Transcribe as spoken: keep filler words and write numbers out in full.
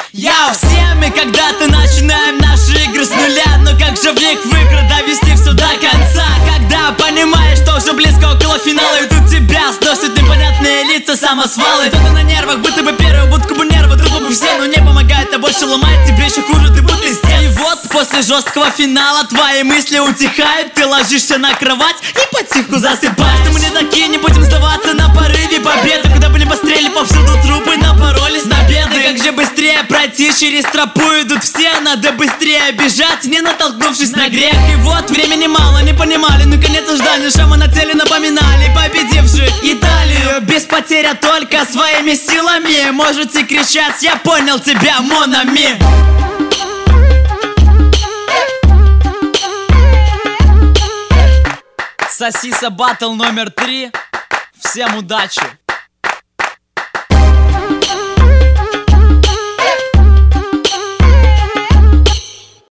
Яу! Все мы когда-то начинаем наши игры с нуля, но как же в них выиграть, довести все до конца? Когда понимаешь, что уже близко около финала, и тут тебя сносят непонятные лица, самосвалы. Кто-то на нервах, будто бы первую будку бы нервы, трупы бы все, но не помогает, а больше ломает, тебе еще хуже, ты будто здесь. И вот после жесткого финала твои мысли утихают, ты ложишься на кровать и потиху засыпаешь. Но мы не такие, не будем сдаваться на порыве победы, куда были пострели повсюду трупы, напоролись на беды. Как же быстрее пройти через тропу идут все, надо быстрее бежать, не натолкнувшись на грех. И вот времени мало, не понимали, ну конец ожидания, шрамы на теле напоминали победивших Италию. Без потерь, а только своими силами можете кричать: я понял тебя, Монами. Сосиса Баттл номер три. Всем удачи!